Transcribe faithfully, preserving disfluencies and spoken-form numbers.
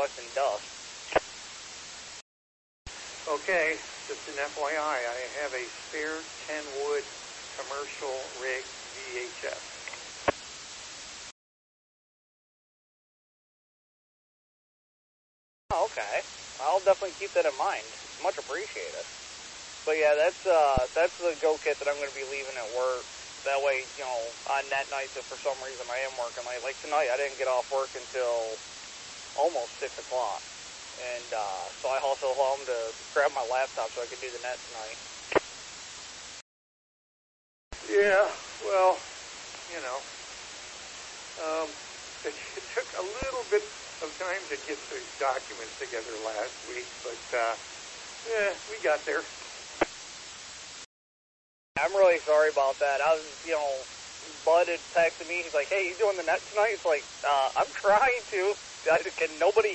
collecting dust. Okay, just an F Y I, I have a spare ten wood commercial rig V H S. Oh, okay. I'll definitely keep that in mind. Much appreciated. But yeah, that's uh, that's the go kit that I'm going to be leaving at work. That way, you know, on that night, if for some reason I am working late, like tonight, I didn't get off work until almost six o'clock. And uh, so I also home to grab my laptop so I could do the net tonight. Yeah, well, you know, um, it, it took a little bit of time to get the documents together last week, but uh, yeah, we got there. I'm really sorry about that. I was, you know, Bud had texted me. He's like, hey, you doing the net tonight? It's like, uh, I'm trying to. Can nobody